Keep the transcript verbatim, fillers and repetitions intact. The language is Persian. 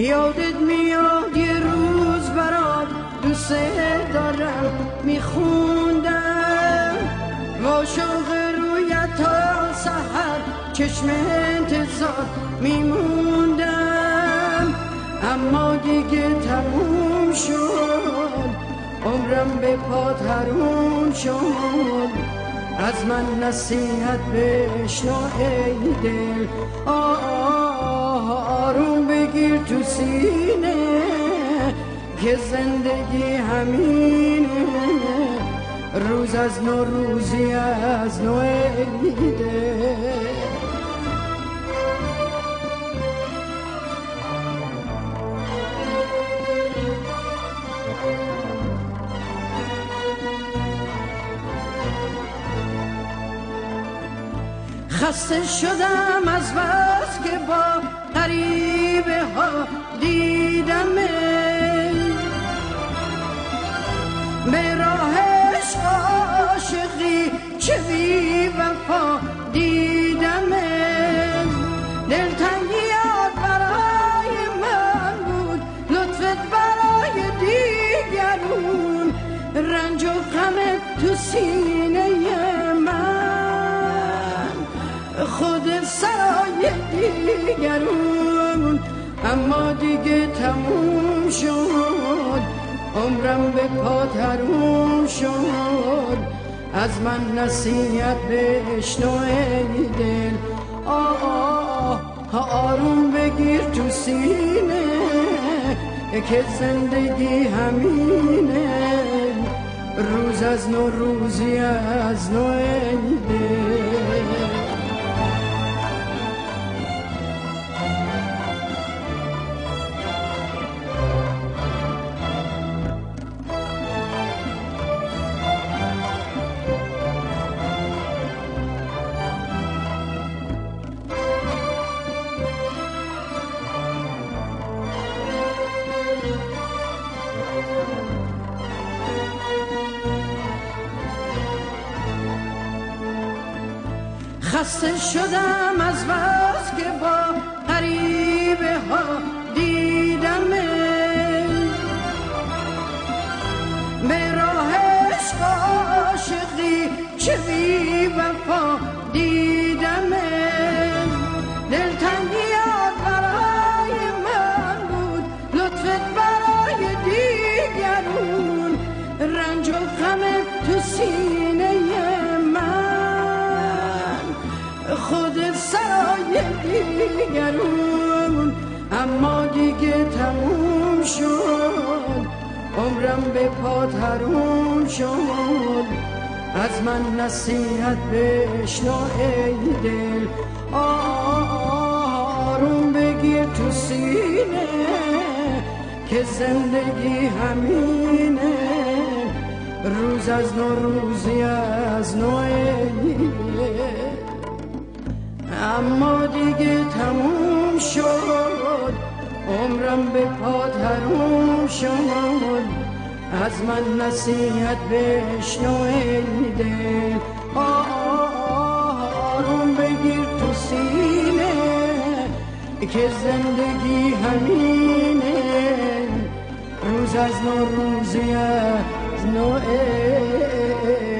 یادت میاد یه روز برات دوست دارم میخوندم عاشق رویت تا سحر چشم انتظار میموندم اما دیگه تموم شد عمرم به پات حروم شد از من نصیحت بشنو ای دل آروم بگیر تو سینه که زندگی همینه روز از نو روزی از نو ای دل خسته شدم از بس که با غریبه ها دیدم به راهش عاشقی چه بی وفا دیدم دلتنگیات برای من بود لطفت برای دیگرون رنج و غمت تو سینه من خود سرای دیگرون اما دیگه تموم شد عمرم به پات حروم شد از من نصیحت بشنو ای دل آه آه آروم بگیر تو سینه که زندگی همینه روز از نو روزی از نو ای دل خسته شدم از بس که با غریبه ها دیدم به راهش عاشقی چه بی وفا دیدم دلتنگیات برای من بود لطفت برای دیگرون رنج و غمت تو سینه خود سرای دیگرون اما دیگه تموم شد عمرم به پات حروم شد از من نصیحت بشنو ای دل آروم بگیر تو سینه که زندگی همینه روز از نو روزی از نو ای دل اما دیگه تموم شد عمرم به پات حروم شد از من نصیحت بشنو ای دل آروم بگیر تو سینه که زندگی همینه روز از نو روزی از نو ای